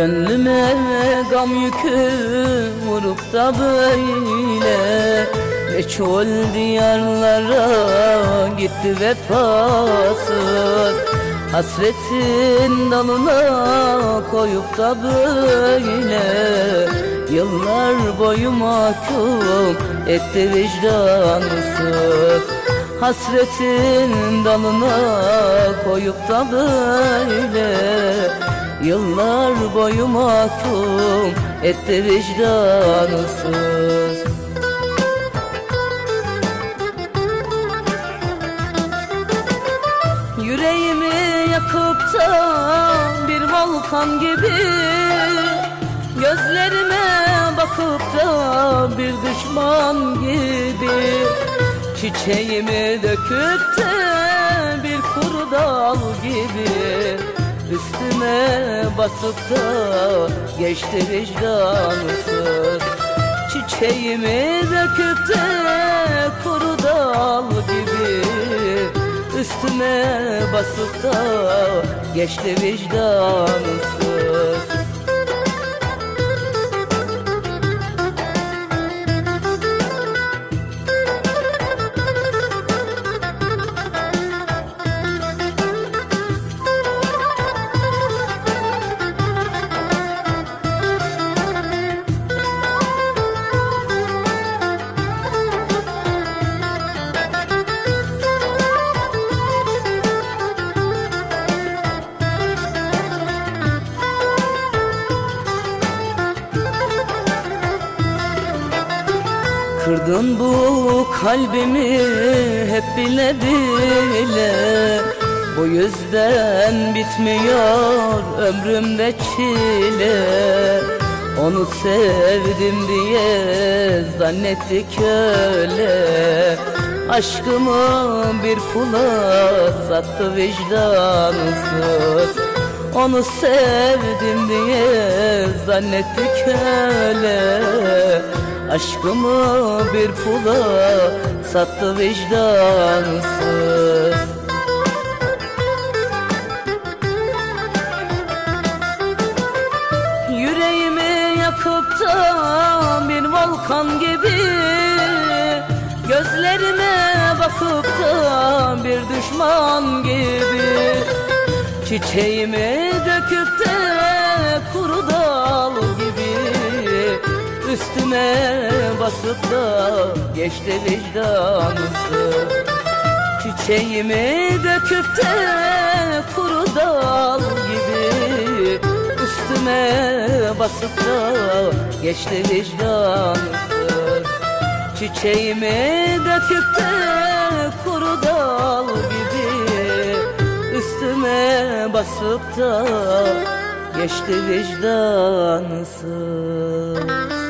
Gönlüme gam yükü vurup da böyle meçhul diyarlara gitti vefasız. Hasretin dalına koyup da böyle yıllar boyu mahkum etti vicdansız. Hasretin dalına koyup da böyle yıllar boyu mahkum etti vicdansız. Yüreğimi yakıp da bir volkan gibi gözlerime bakıp da bir düşman gibi çiçeğimi döküp de bir kuru dal gibi üstüme basıp da geçti vicdansız. Çiçeğimi döküp de kuru dal gibi üstüme basıp da geçti vicdansız. Kırdın bu kalbimi hep bile bile, bu yüzden bitmiyor ömrümde çile. Onu sevdim diye zannettik öyle, aşkımı bir pula sattı vicdansız. Onu sevdim diye zannettik öyle, aşkımı bir pula sattı vicdansız. Yüreğimi yakıp da bir volkan gibi gözlerime bakıp da bir düşman gibi çiçeğimi döküp de kuru dal gibi üstüme basıp da geçti vicdansız. Çiçeğimi döküp de kuru dal gibi üstüme basıp da geçti vicdansız. Çiçeğimi döküp de kuru dal gibi üstüme basıp da geçti vicdansız.